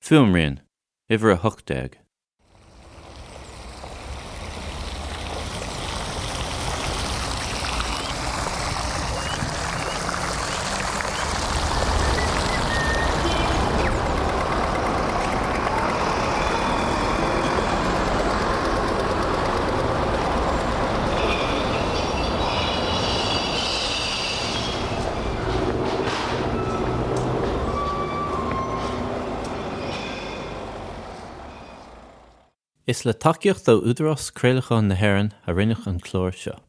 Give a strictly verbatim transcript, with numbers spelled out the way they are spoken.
Fuamrian, Ivra Huckdag. Is le takeíocht do údaras Craoladh na hÉireann a rinneadh an clár seo.